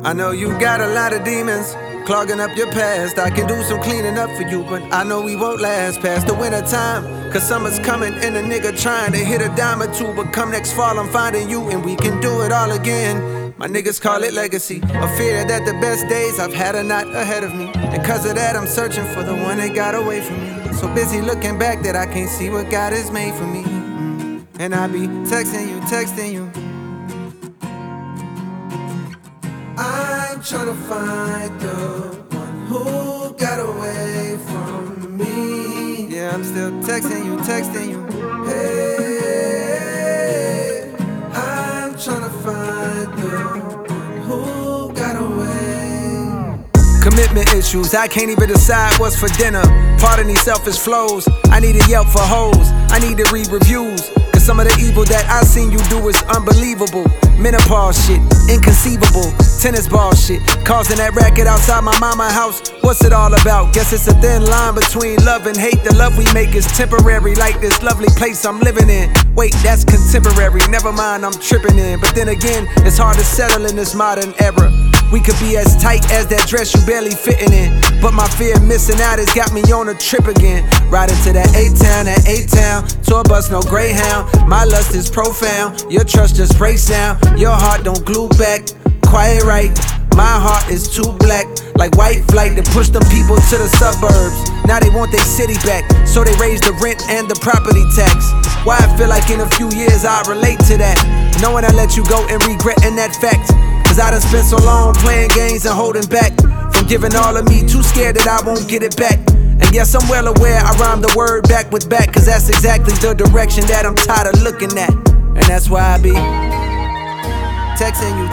I know you got a lot of demons clogging up your past. I can do some cleaning up for you, but I know we won't last past the winter time. Cause summer's coming and a nigga trying to hit a dime or two. But come next fall I'm finding you and we can do it all again. My niggas call it legacy, a fear that the best days I've had are not ahead of me. And cause of that I'm searching for the one that got away from me. So busy looking back that I can't see what God has made for me. And I be texting you. I'm tryna find the one who got away from me. Yeah, I'm still texting you. Hey, I'm tryna find the one who got away. Commitment issues, I can't even decide what's for dinner. Pardon these selfish flows, I need a Yelp for hoes. I need to read reviews, cause some of the evil that I seen you do is unbelievable. Menopause shit, inconceivable. Tennis ball shit, causing that racket outside my mama's house. What's it all about? Guess it's a thin line between love and hate. The love we make is temporary, like this lovely place I'm living in. Wait, that's contemporary, never mind, I'm tripping in. But then again, it's hard to settle in this modern era. We could be as tight as that dress you barely fitting in. But my fear of missing out has got me on a trip again. Riding to that A-Town, tour bus, no Greyhound. My lust is profound, your trust just breaks down. Your heart don't glue back, quiet right. My heart is too black, like white flight that pushed them people to the suburbs. Now they want their city back, so they raise the rent and the property tax. Why I feel like in a few years I'll relate to that, knowing I let you go and regretting that fact. Cause I done spent so long playing games and holding back from giving all of me, too scared that I won't get it back. And yes, I'm well aware I rhyme the word back with back, cause that's exactly the direction that I'm tired of looking at. And that's why I be texting you.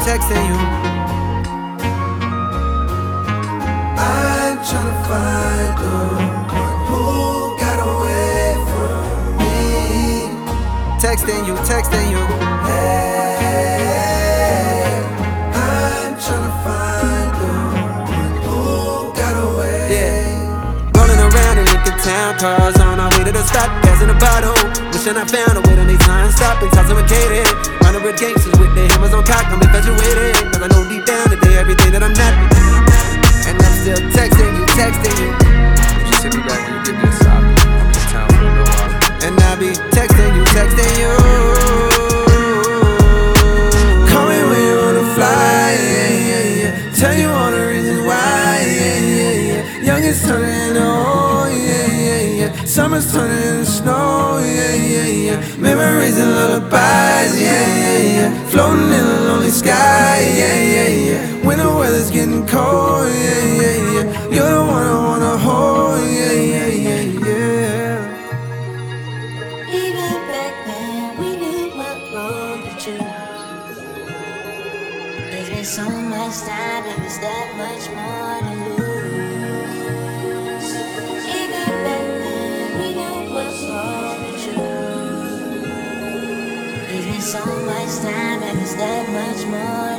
I'm tryna find the one who got away from me. Texting you. Hey, I'm tryna find the one who got away. Yeah, rolling around in Lincoln Town, cars on our way to the stop, gas in a bottle. Wishing I found a way to make time stop and intoxicated. Running with gangsters with their hammers on cock, I'm infatuated. Cause I know deep down today everything that I'm not. And I'm still texting you. Just hit me back when you give me a stop. I'll be in town for a little while. And I be texting you. Call me when you wanna fly, yeah. Tell you all the reasons why, yeah. Youngest turning into old, yeah. Summer's turning into snow, yeah. Memories and lullabies, yeah. Floating in a lonely sky, yeah. When the weather's getting cold, yeah. You're the one I wanna hold, yeah. Even back then, we knew what wrong with you. There's been so much time and there's that much more to lose. Even back then, we knew what wrong with you. There's been so much time and there's that much more